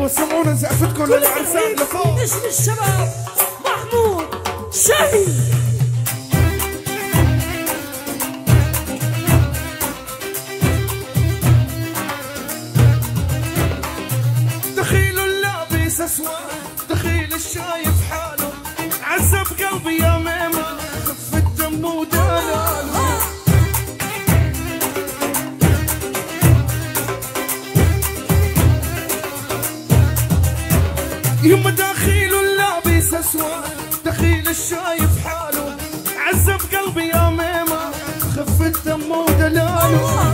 سمعونا زقفتكم للعرسان لفوق. اسم الشباب محمود شاهين. دخيل اللابس اسود، دخيل الشايف حاله، عذب قلبي يا ميمة، خف الدم ودلاله. يما دخيل اللابس اسود، دخيل الشايف حاله، عذب قلبي يا ميمة، خف الدم ودلاله.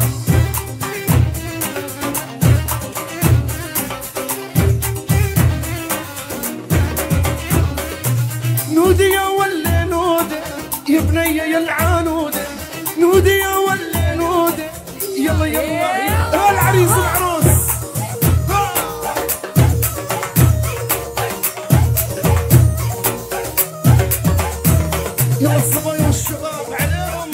نودي يا ولي نودي يا بنية يا العنودة، نودي يا ولي نودي يلا يلا العريس والعروس. يلا الصبايا والشباب عليهم.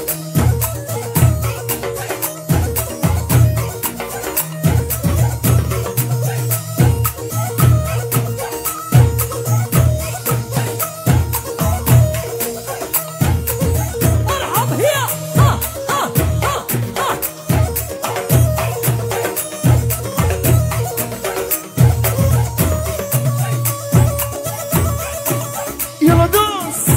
يلا دوس.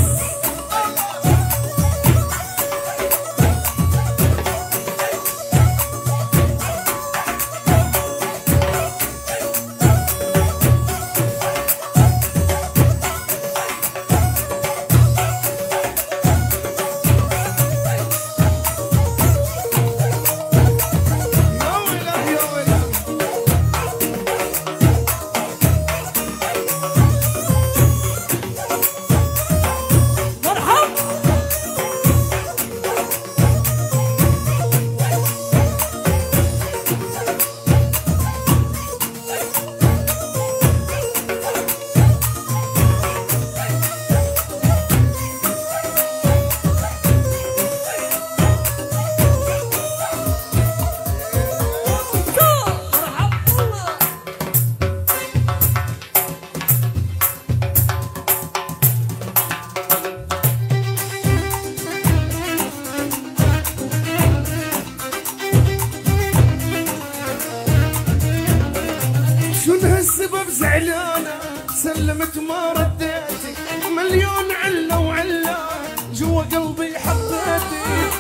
السبب زعلانة سلمت ما رديتي، مليون علة وعلة جوا قلبي حطيتي.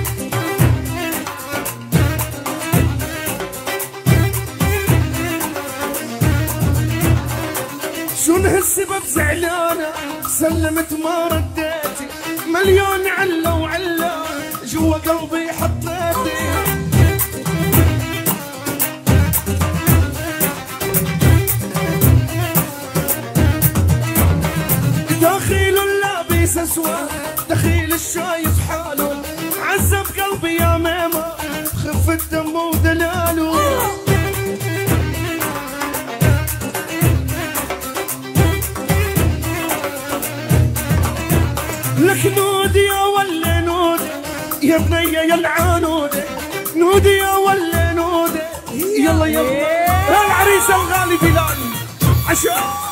شون هالسبب زعلانة سلمت ما رديتي، مليون علة وعلة جوا قلبي حطيتي. دخيل اللابس اسود، دخيل الشايف حاله، عذب قلبي يا ميمة، خف الدم ودلاله. لك نودي يا ولي نودي يا بنية يا العنودة، نودي يا ولي نودي يلا يلا العريس الغالي بلال عشان